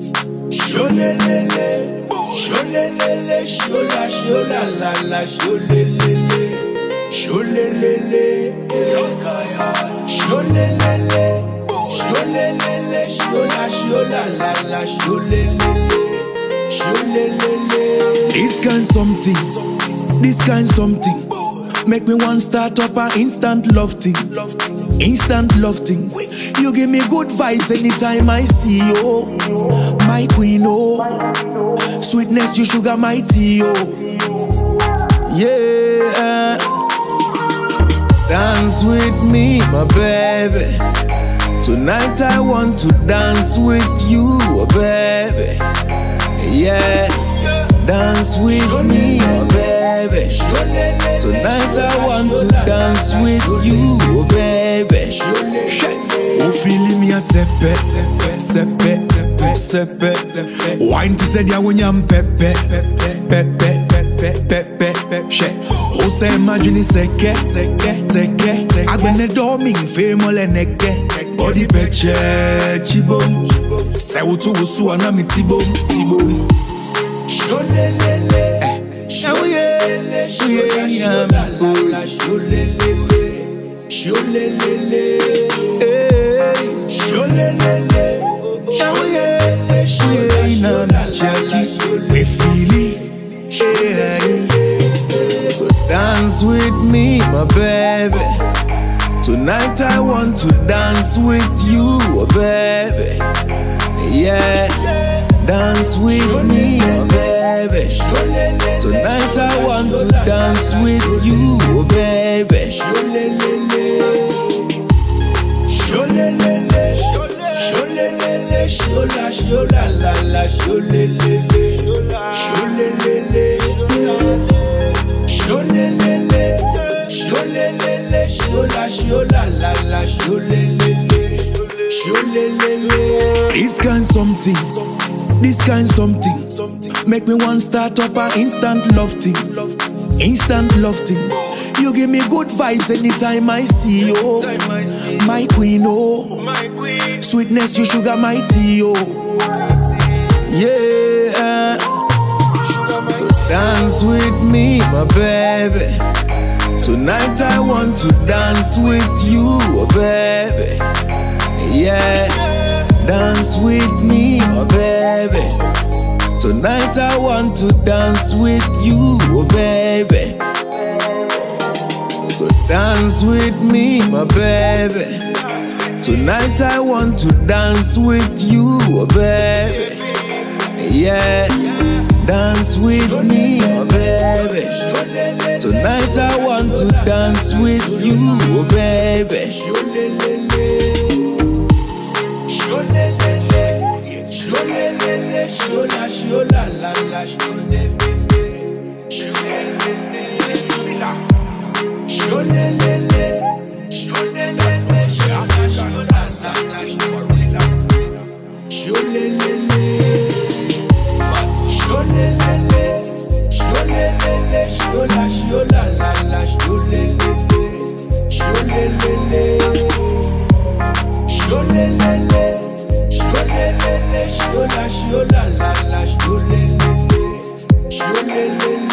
Sholelele, sholelele, shola, shola, la, la, sholelele, sholelele, sholelele, sholelele, shola, shola, la, la, sholelele, sholelele. This kind something, make me want start up an instant love thing. Instant love thing. You give me good vibes anytime I see you. My queen, oh. Sweetness, you sugar, my tea, oh. Yeah. Dance with me, my baby. Tonight I want to dance with you, baby. Yeah. Dance with me, my baby. Tonight I want to dance with you, baby. Oh, feeling me a sepe, sepe, sepe, sepe. Wine to say ya when you're pepe, pepe, pepe, pepe, pepe. Oh, say imagine seke, seke, seke. I been a dorming famous neke. Body peche, chibom. Say what you so anami tibom, tibom. Sholelele, sholelele, sholelele, sholelele, sholelele, sholelele, sholelele, sholelele. We feel it. So dance with me, my baby. Tonight I want to dance with you, baby. Yeah. Dance with me, my baby. Tonight I want to dance with you, baby. Sholelele, sholelele, shola, shola, la, la, sholelele, sholelele, sholelele, sholelele, shola, shola, la, la, sholelele, sholelele. This kind something, make me want start up an instant love thing. Instant love thing. You give me good vibes anytime I see you. My queen, oh. Sweetness, you sugar, my tea, oh. Yeah. So dance with me, my baby. Tonight I want to dance with you, baby. Yeah. Dance with me, my baby. Tonight I want to dance with you, baby. So dance with me, my baby. Tonight I want to dance with you, baby. Yeah. Dance with me, my baby. Tonight I want to dance with you, baby. Sholelele, shola, shola, la, la, sholelele, sholelele, sholelele, sholelele, shola, shola, la, la, sholelele, sholelele, sholelele, shola, shola, la, la, sholelele, sholelele, sholelele. Sholelele, shola, shola, la, la, sholelele, sholelele.